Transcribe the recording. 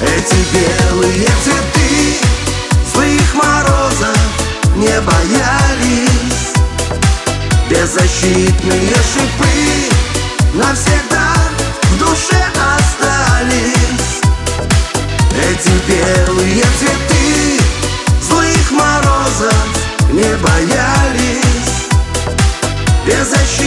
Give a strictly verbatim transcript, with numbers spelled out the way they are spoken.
Эти белые цветы злых морозов не боялись. Беззащитные шипы навсегда в душе остались. Эти белые цветы злых морозов не боялись. Беззащитные